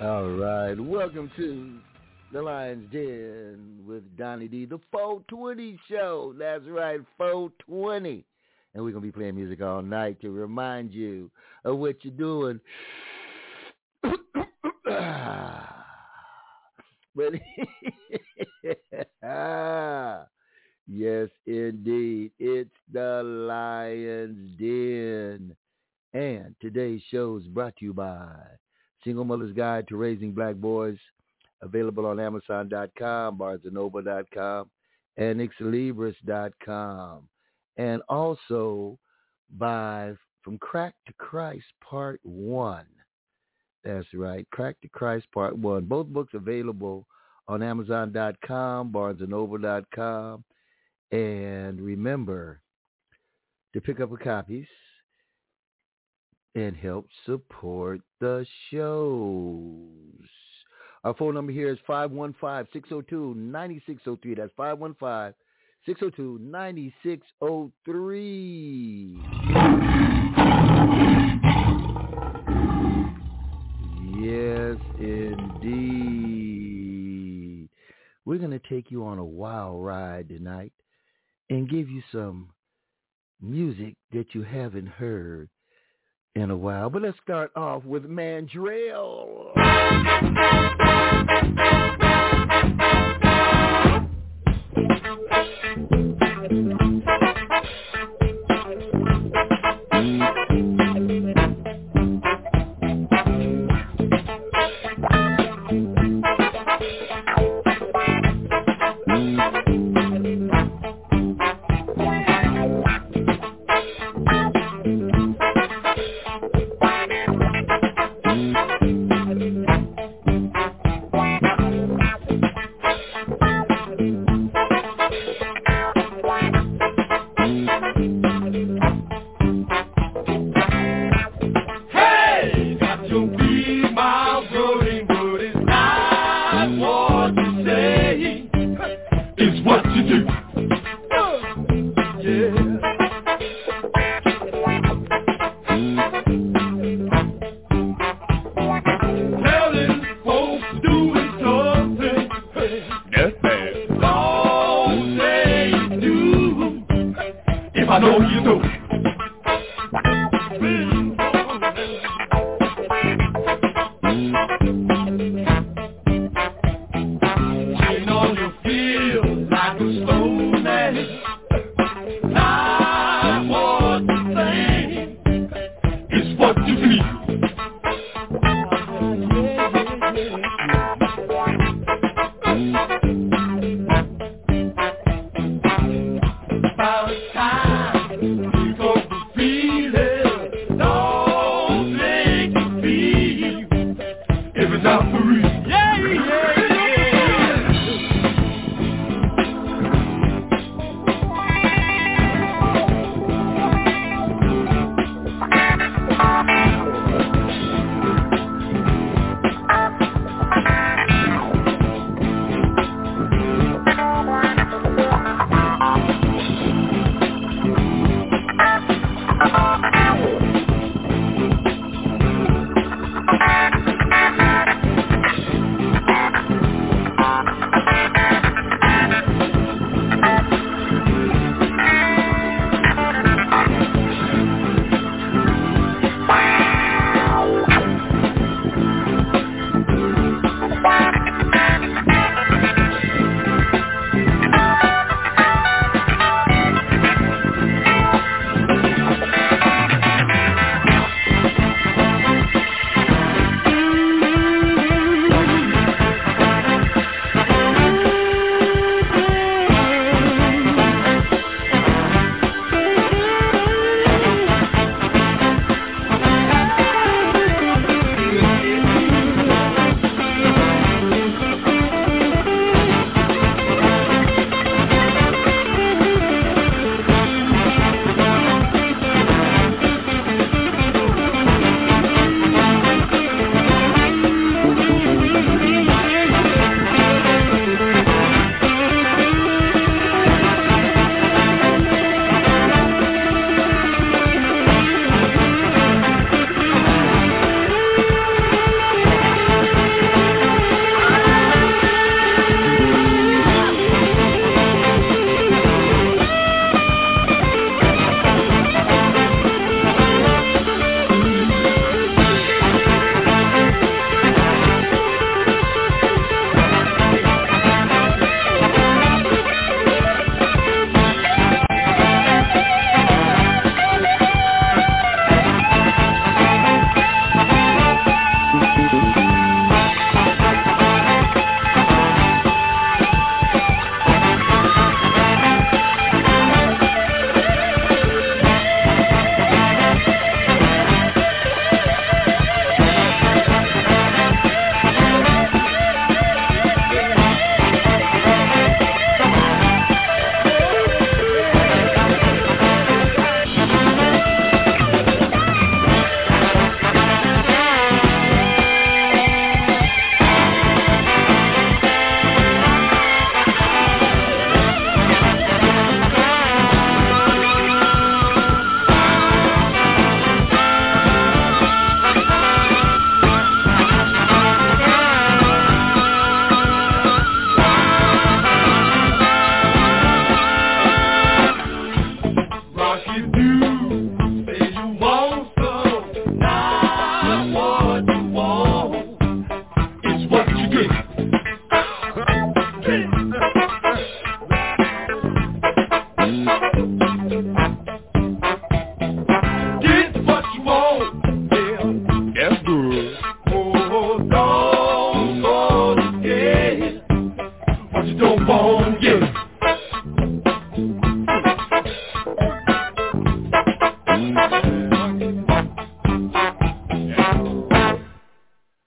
All right. Welcome to the Lion's Den with Donnie D, the 420 show. That's right, 420. And we're going to be playing music all night to remind you of what you're doing. But yes, indeed. It's the Lion's Den. And today's show is brought to you by Single Mother's Guide to Raising Black Boys, available on Amazon.com, BarnesandNoble.com, and Xlibris.com. And also by From Crack to Christ Part 1. That's right, Crack to Christ Part 1. Both books available on Amazon.com, BarnesandNoble.com. And remember to pick up a copy and help support the shows. Our phone number here is 515-602-9603. That's 515-602-9603. Yes, indeed. We're going to take you on a wild ride tonight and give you some music that you haven't heard in a while. But let's start off with Mandrill.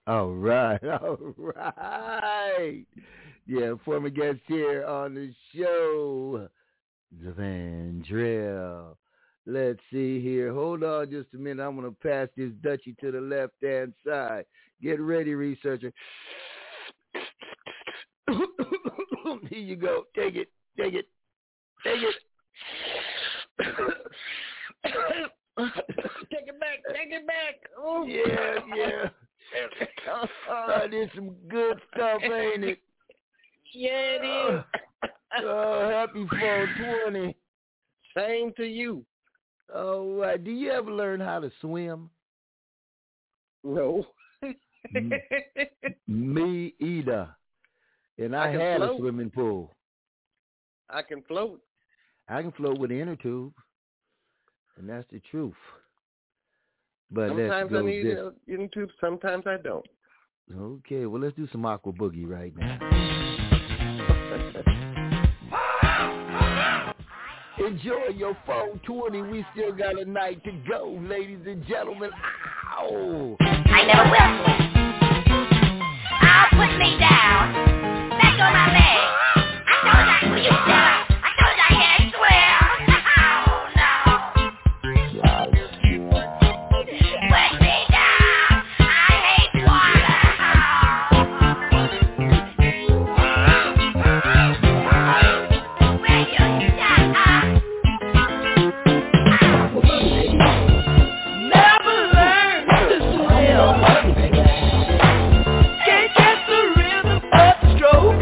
All right, all right. Yeah, former guest here on the show, Zavandrell. Let's see here. Hold on just a minute. I'm going to pass this Dutchie to the left-hand side. Get ready, researcher. Here you go. Take it. Take it. Take it. Take it back. Take it back. Oh. Yeah, yeah. There's some good stuff, ain't it? Yeah, it is. Happy 420. Same to you. All right. Do you ever learn how to swim? No. Me either. And I had float. A swimming pool. I can float. I can float with an inner tube. And that's the truth. But sometimes I need an inner tube, sometimes I don't. Okay, well, let's do some Aqua Boogie right now. Enjoy your 420. We still got a night to go, ladies and gentlemen. Ow! I never will swim. I'll put me down. Back on my leg. I told you, will you shut up? I told you I can't swim. Put me down. I hate water. Will you shut up? Never learned to swim. Can't catch the rhythm of the stroke.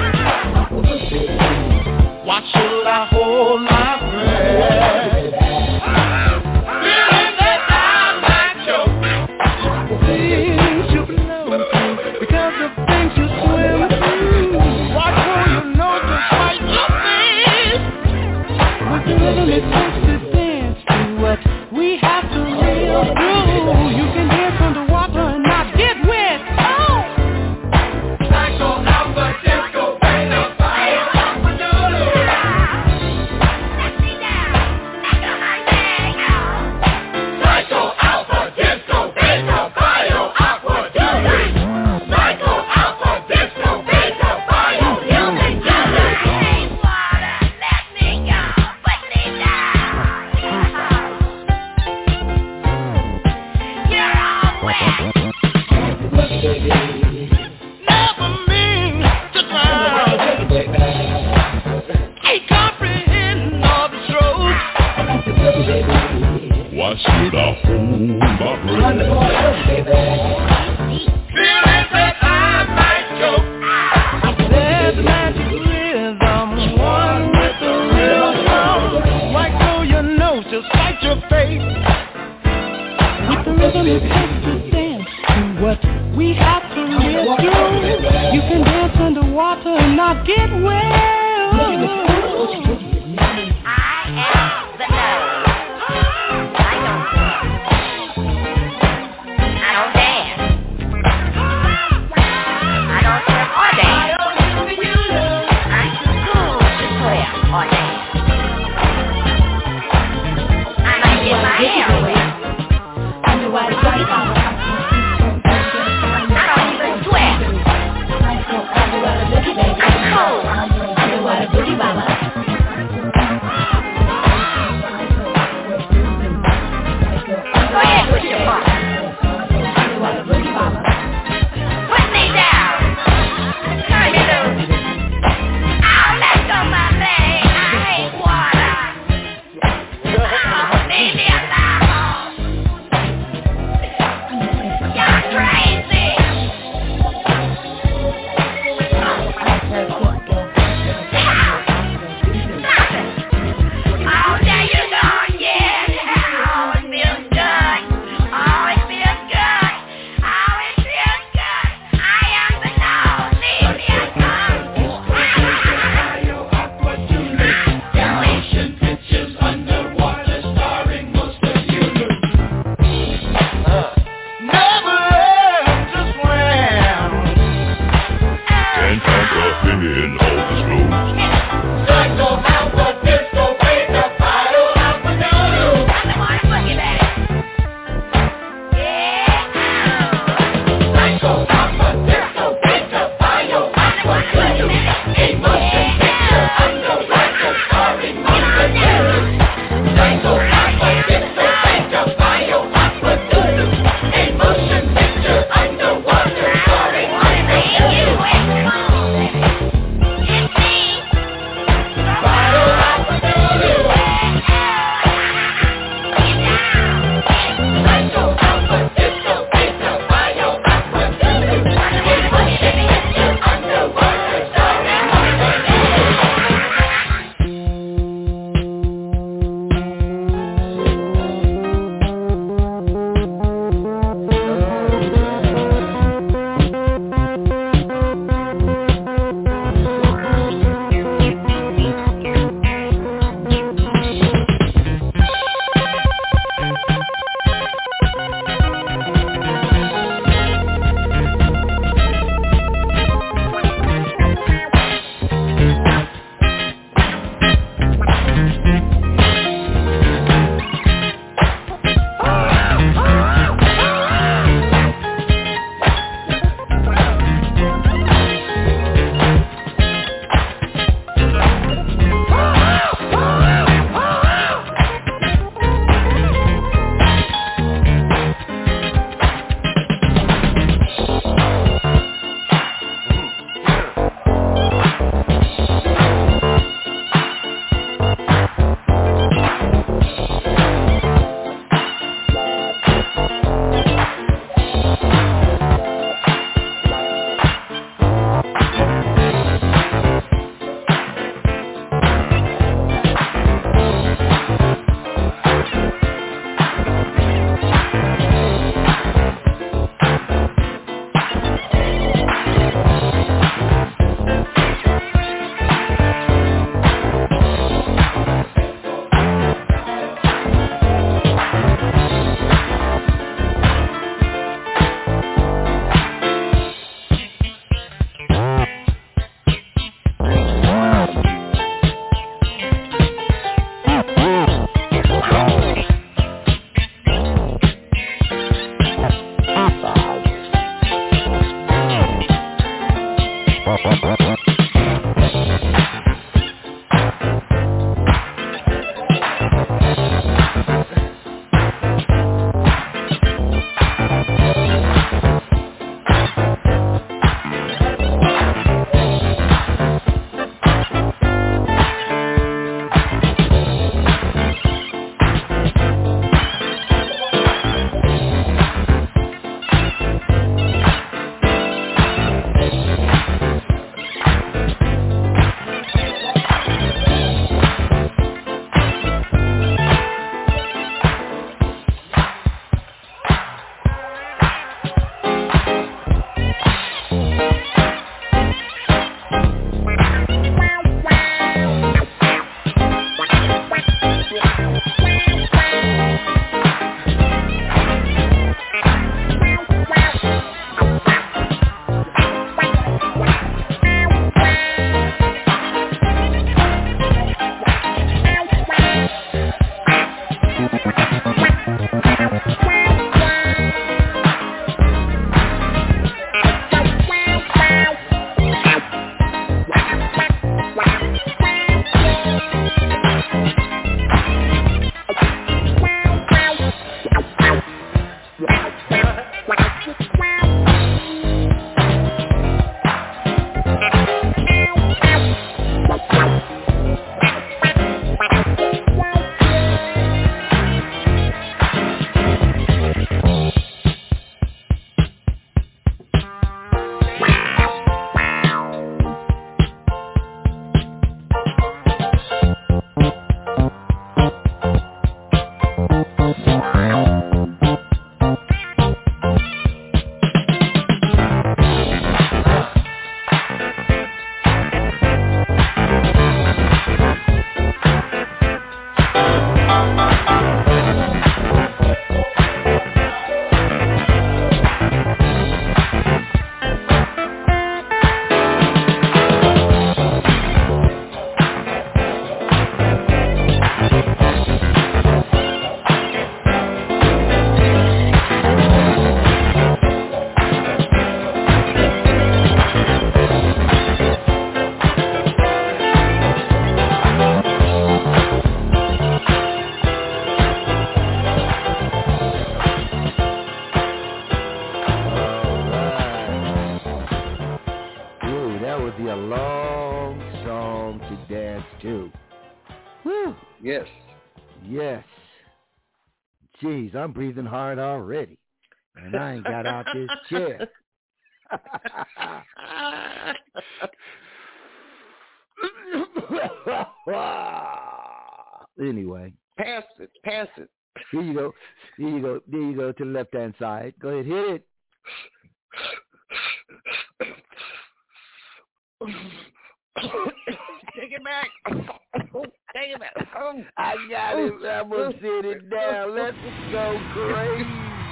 Why should I hold my breath? Feeling that I might choke. Things you belong to because of things you swim through. Watch where you know to fight your face. With the rhythm it takes to dance to what we have to live through. You can dance underwater and not get wet. Oh! Psycho Alpha Disco Beta Fire Alpha Noodle. Let me down. Back on my leg. Psycho Alpha Disco Beta Fire Aqua Noodle. Psycho Alpha Disco Beta Fire Noodle. I hate water. Let me go. Put me down. You're all wet. Never mean to drown. Can't comprehend all the strokes. Why should I hold my breath? Feeling that I might choke. There's magic rhythm, one with the rhythm. Right through your nose, just fight your face. With the rhythm it takes to dance to what we have to live through. You can dance underwater and not get wet. I am the nose. I don't dance. I don't swim or dance. I'm too cool to swim or dance. I might get my hair wet. I don't even sweat. I'm cold. Underwater booty baba. Go ahead with your pump. Put me down. Turn me loose. I'll let go my leg. I hate water. Oh, leave me alone. You're crazy. Oh, there you go again. Oh, it feels good. Oh, it feels good. Oh, it feels good. I am the nose. Leave me Ocean pictures underwater starring most of you. Never learned to swim. Can't comprehend all the strokes. Psycho Alpha Disco Beta Fire Alpha Noodle. Underwater boogie, baby. Yeah. Psycho Alpha to be a long song to dance to. Woo! Yes. Yes. Jeez, I'm breathing hard already. And I ain't got out this chair. Anyway. Pass it. Here you go to the left-hand side. Go ahead, hit it. Take it back. Take it back. I got it. I'm going to sit it down. Let's go crazy.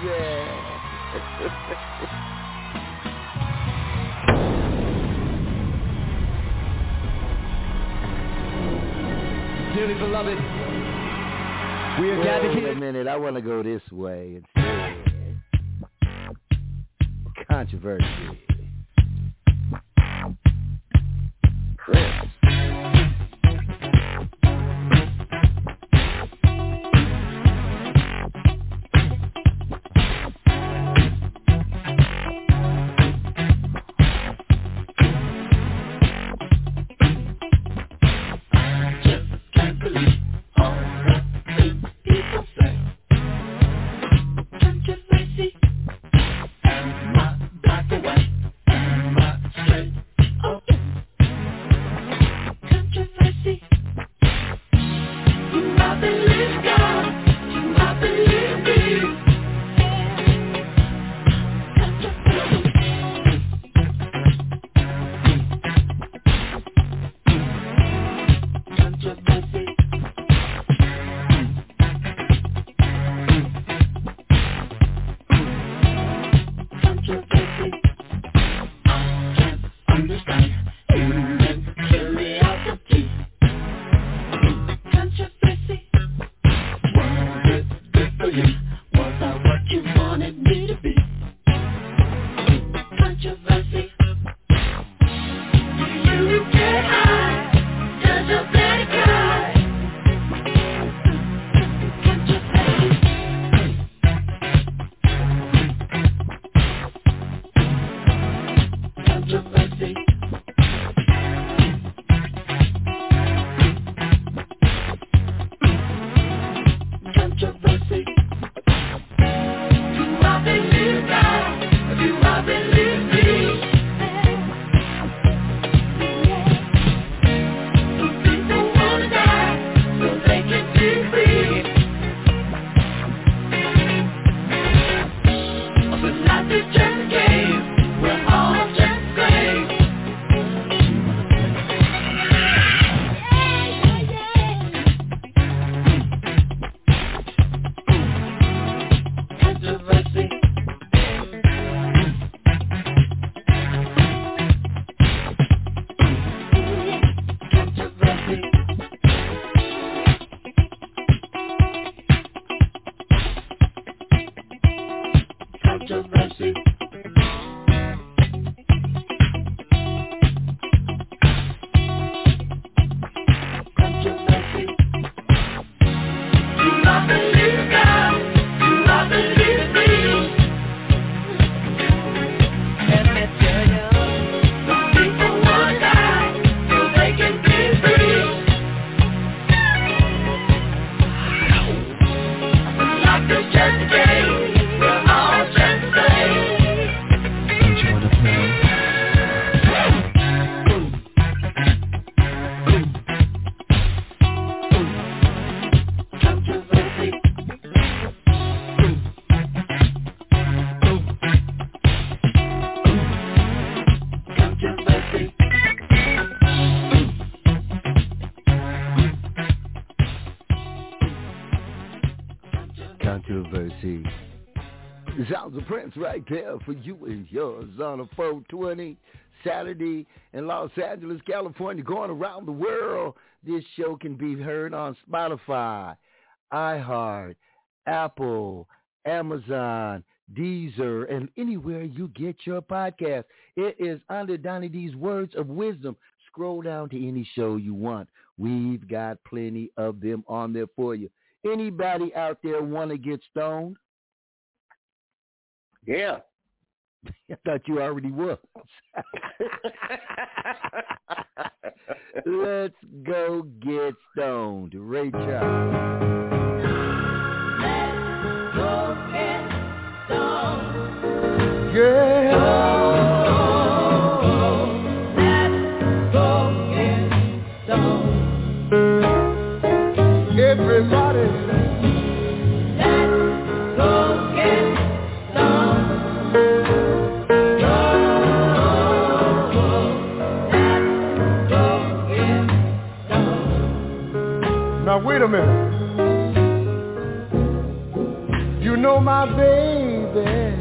Dearly beloved, we are gathered here. Wait a minute, I want to go this way instead. Controversy. Chris. Controversy. The sounds of Prince right there for you and yours on a 420 Saturday in Los Angeles, California, going around the world. This show can be heard on Spotify, iHeart, Apple, Amazon, Deezer, and anywhere you get your podcast. It is under Donnie D's Words of Wisdom. Scroll down to any show you want. We've got plenty of them on there for you. Anybody out there want to get stoned? Yeah. I thought you already was. Let's go get stoned. Ray Charles. Let's go get stoned. Yeah. Let's go get stoned. Everybody. Let's go get stoned. Now wait a minute. You know my baby,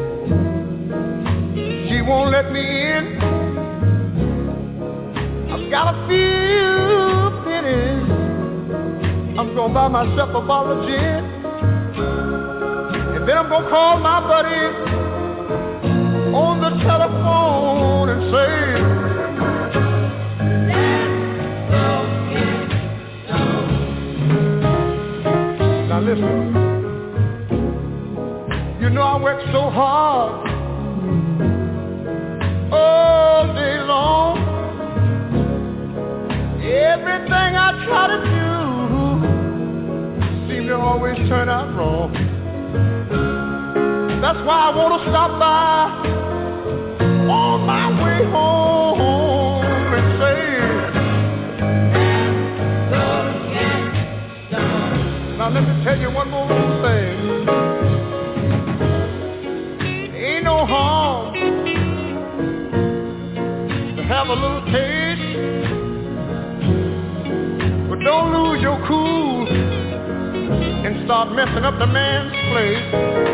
she won't let me in. I've got a few pennies. I'm gonna buy myself a bottle of gin, and then I'm gonna call my buddy on the telephone and say, now listen, you know I work so hard all day long. Everything I try to do seems to always turn out wrong. That's why I want to stop by on my way home and say, now let me tell you one more little thing. Ain't no harm to have a little taste, but don't lose your cool and start messing up the man's place.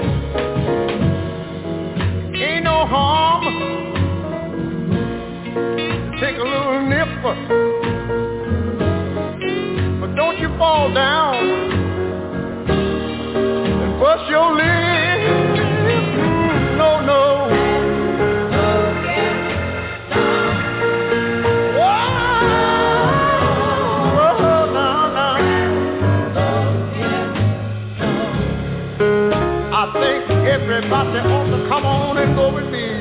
Ain't no harm to take a little nip, but don't you fall down bust your lip, no, no. Whoa, no, no. I think everybody ought to come on and go with me.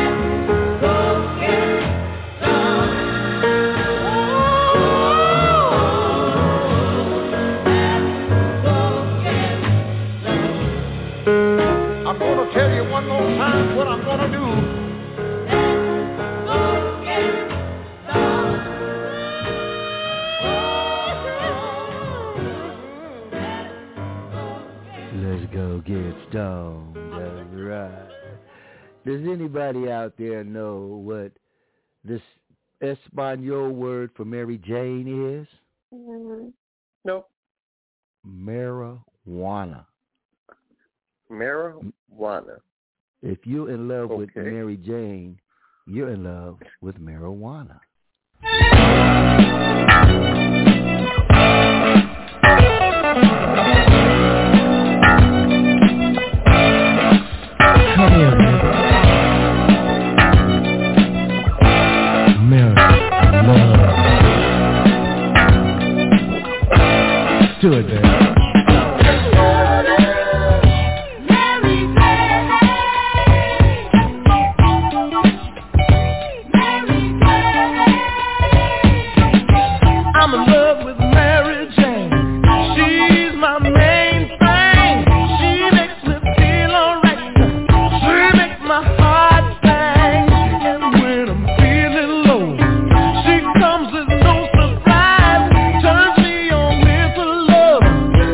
I'm gonna tell you one more time what I'm gonna do. Let's go get stoned. That's right. Does anybody out there know what this Espanol word for Mary Jane is? Nope. Marijuana. Marijuana. If you're in love with Okay. Mary Jane, you're in love with marijuana. Come here, man. Mary, love. Do it, man. I'm in love with Mary Jane. She's my main thing. She makes me feel alright. She makes my heart bang. And when I'm feeling low, she comes as no surprise. Turns me on with her love.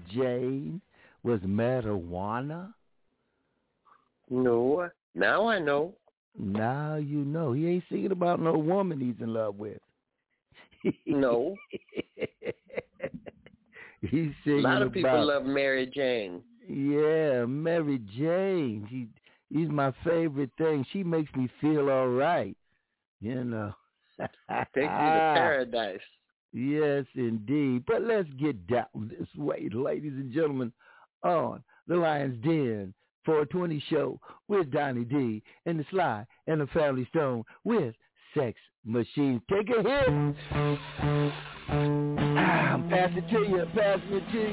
Jane was marijuana? No. Now I know. Now you know. He ain't singing about no woman he's in love with. No. He's singing about... A lot of people love Mary Jane. Yeah, Mary Jane. She's my favorite thing. She makes me feel all right. You know. Takes you to paradise. Yes, indeed. But let's get down this way, ladies and gentlemen, on the Lion's Den 420 show with Donnie D and the Sly and the Family Stone with Sex Machine. Take a hit. Pass it to you. Passing it to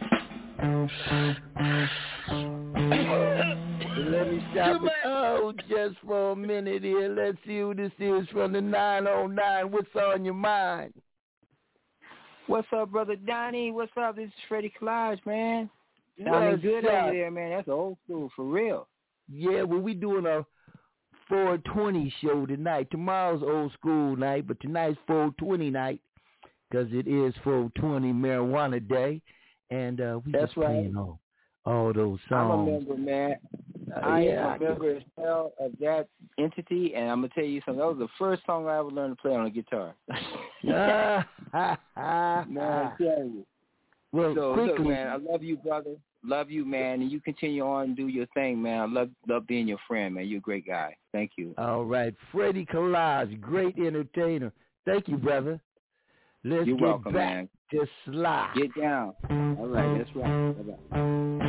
you. Let me stop it. Oh, just for a minute here. Let's see who this is from the 909. What's on your mind? What's up, Brother Donnie? What's up? This is Freddie Collage, man. Sounding good over there, man. That's old school, for real. Yeah, well, we doing a 420 show tonight. Tomorrow's old school night, but tonight's 420 night because it is 420 Marijuana Day. And we That's just playing all those songs. I'm a member, man. I am a member as well of that entity, and I'm going to tell you something. That was the first song I ever learned to play on a guitar. Man, I tell you. Well, so, quickly, look, man, I love you, brother. Love you, man, and you continue on and do your thing, man. I love being your friend, man. You're a great guy. Thank you. All right. Freddie Collage, great entertainer. Thank you, brother. Let's You're get welcome, back man. to Sly. Get down. All right, that's right. Bye-bye.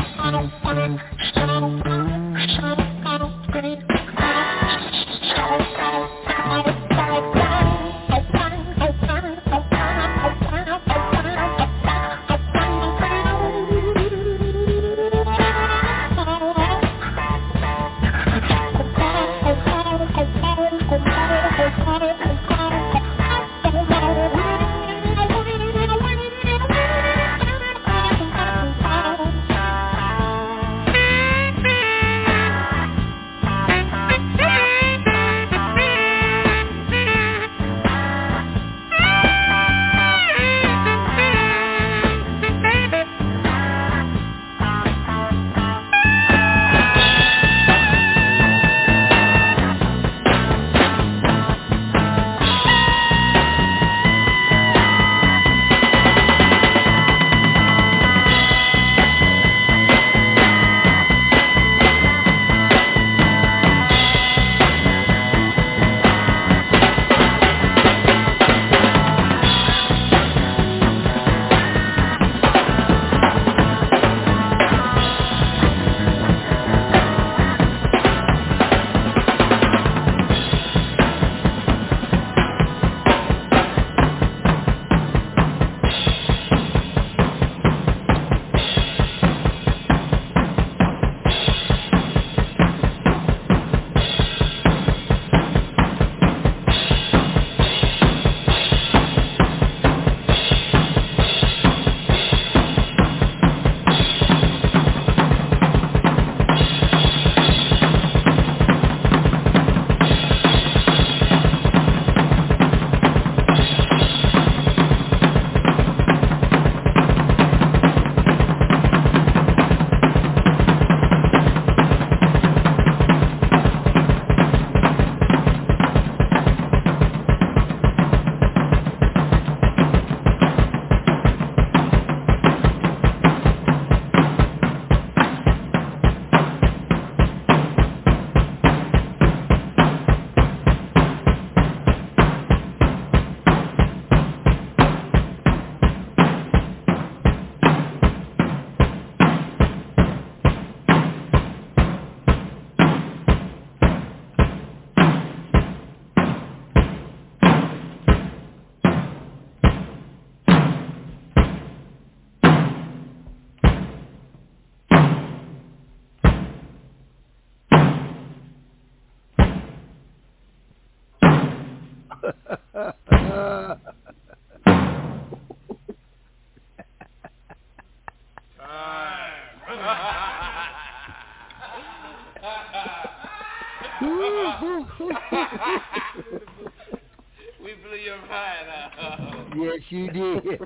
We blew your mind out. Yes, you did.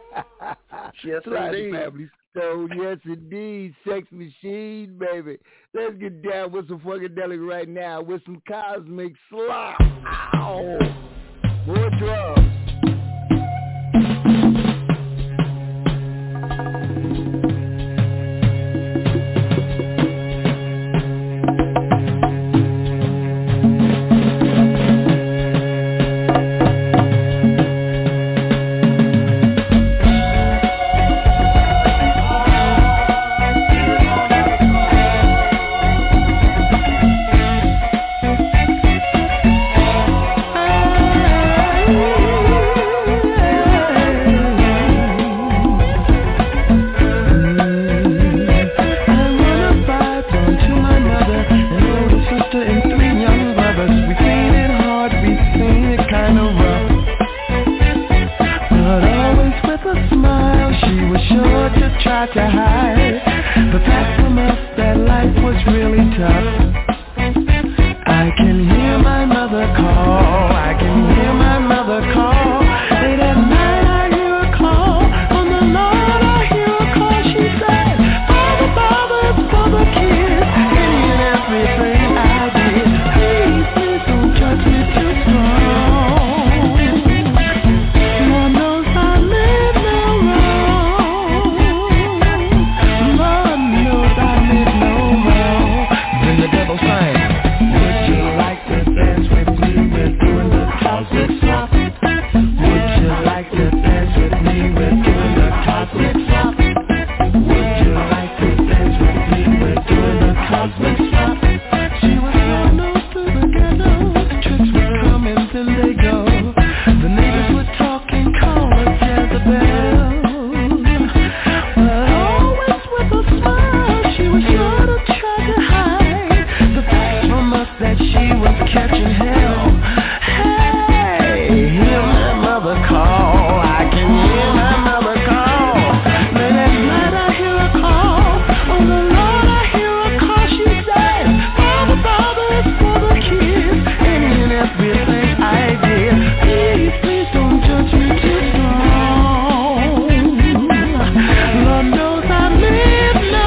Yes, indeed. Family Stone. Yes, indeed. Sex Machine, baby. Let's get down with some Funkadelic right now with some Cosmic Slop. Ow. More drums. Like husband stopped. She was thrown out through the ghetto. Tricks would come and then they go. The neighbors would talk and call her Jezebel. But always with a smile, she was sure to try to hide the fact from us that she was catching hell. Hey, hear my mother call. I can hear my mother call. Late at night I hear her call. Oh the Lord, I hear her call. She said, Father, Father, it's for the kids. Any and everything I did. Please, please don't judge me too strong. Lord knows I meant no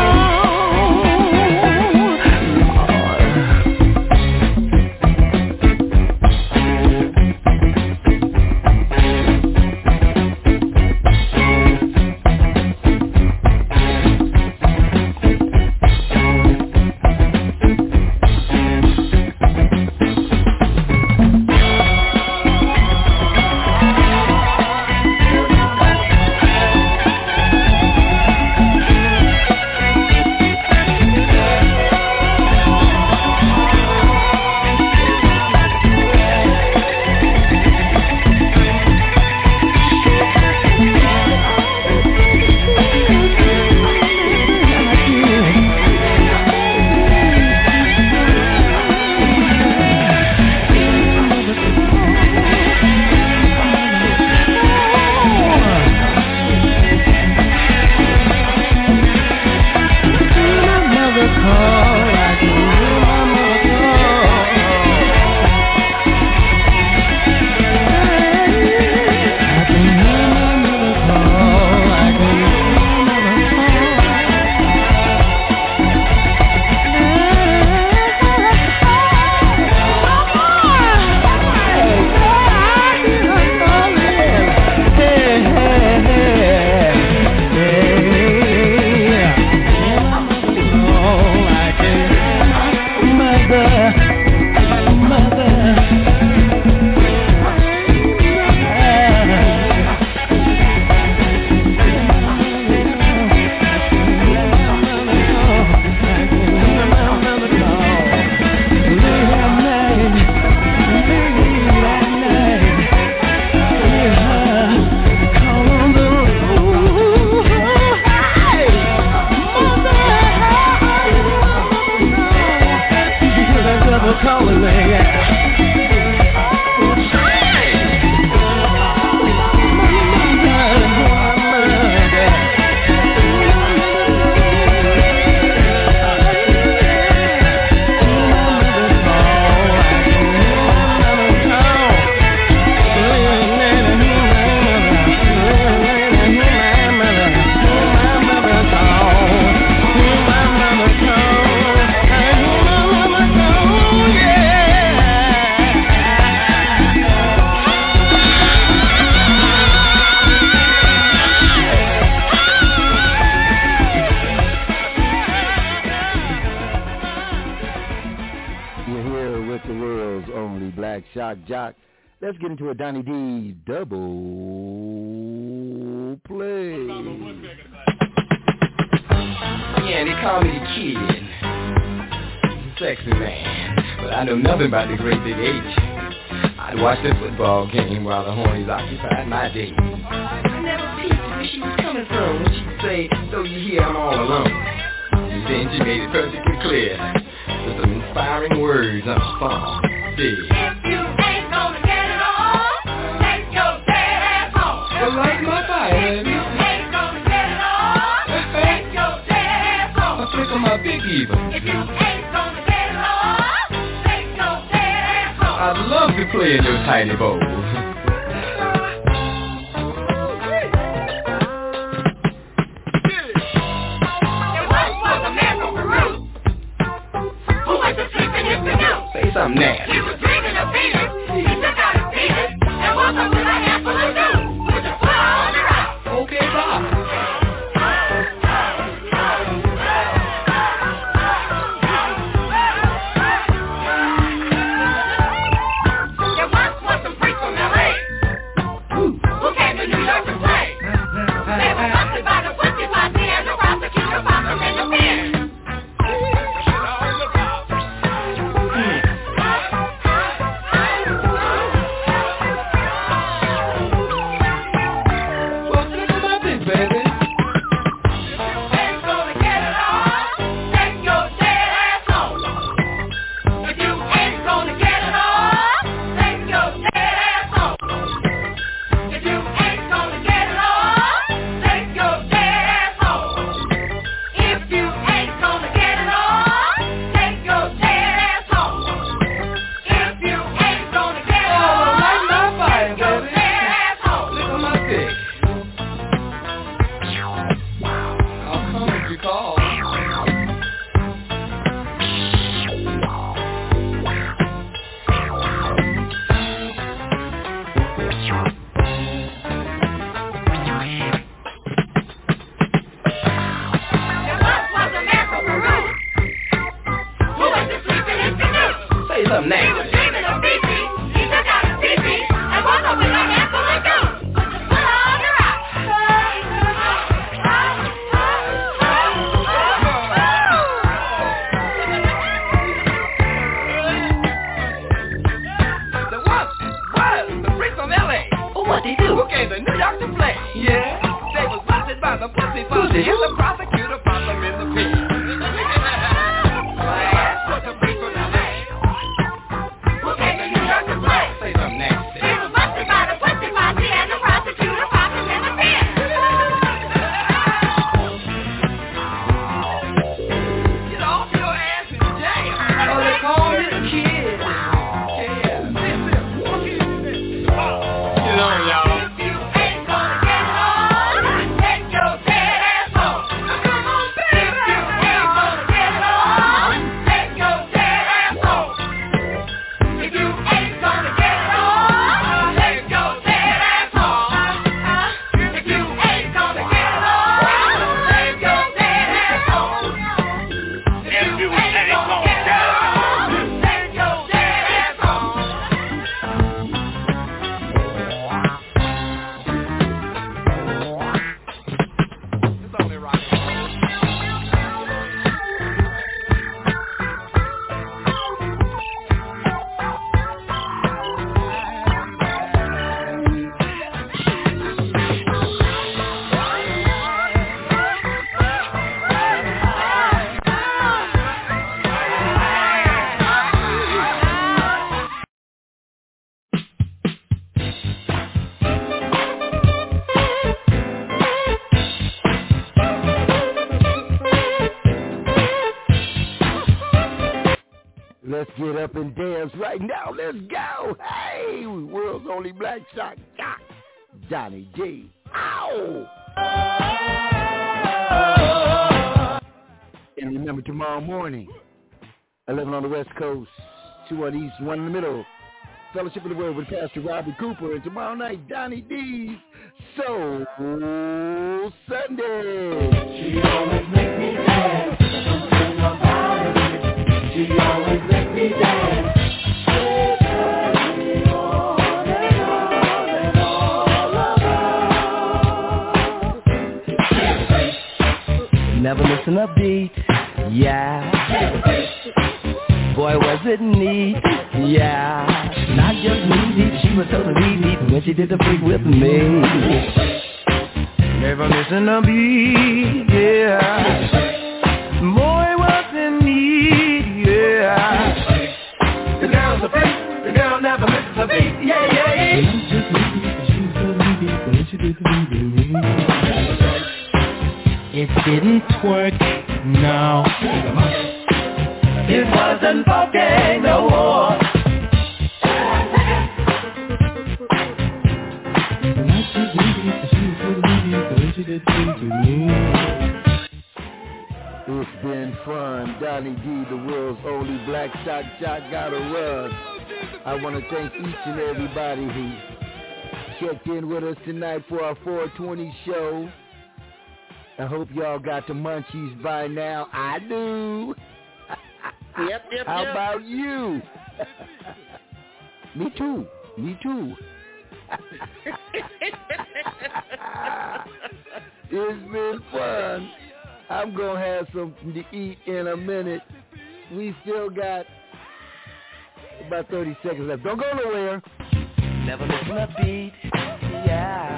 Let's get into a Donnie D double play. Yeah, they call me the kid, sexy man, but I know nothing about the great big H. I'd watch the football game while the hornies occupied my day. I never peeped where she was coming from when she'd say, so you hear I'm all alone. And then she made it perfectly clear with some inspiring words on the phone. Light my fire, baby. You ain't gonna get it on. Take your dance on. I'll flick on my big even. If you ain't gonna get it on, take your dance on. I'd love to play in your tiny bowl. Say something nasty. He was drinking a peanut. He took out his peanut and woke up with a handful of juice. Okay, bye. There once was some freaks from L.A. who came to New York to play. They were busted by the pussy posse and the prosecutor popped them in the pen. something nasty. He was dreaming of pee-pee. He took out his pee-pee and woke up with a handful of gum. Put the foot on the rock. The freak from L.A. What'd he do? Who came to New York to play? Yeah, they was busted by the pussy posse. And the prosecutor popped them in the pit. What's the freak from L.A.? Who came to New York to play? Say something nasty. He was busted by the pussy posse and the prosecutor popped him in the pit. Get off your ass and jail. Oh, they call me the kid. Get on, y'all. If you ain't gonna get on, take your dead ass home. Come on, baby. If you ain't gonna get on, take your dead ass home. If you ain't gonna get on, take your dead ass home. If you ain't gonna get on, take your dead ass home. If you ain't gonna get on, take your dead ass home. It's only right. Let's get up and dance right now. Let's go. Hey, world's only black sock jock, Johnny D. Ow! And remember, tomorrow morning, 11 on the West Coast, 2 on the East, 1 in the middle. Fellowship of the Word with Pastor Robert Cooper. And tomorrow night, Donnie D's Soul Sunday. She always make me dance. Something about it. She always make me dance. Never missing a beat, yeah. Boy, was it neat, yeah. Not just neat, she was totally neat when she did the freak with me. Never missing a beat, yeah. Boy, was it neat, yeah. The girl's a freak, the girl never misses a beat, yeah, yeah, yeah. It didn't twerk, no. It wasn't funky no more. It's been fun. Donnie D, the world's only black sock jock, gotta run. I want to thank each and everybody who checked in with us tonight for our 420 show. I hope y'all got the munchies by now. I do. Yep. How about you? Me too. It's been fun. I'm going to have something to eat in a minute. We still got about 30 seconds left. Don't go nowhere. Never missing a beat, yeah.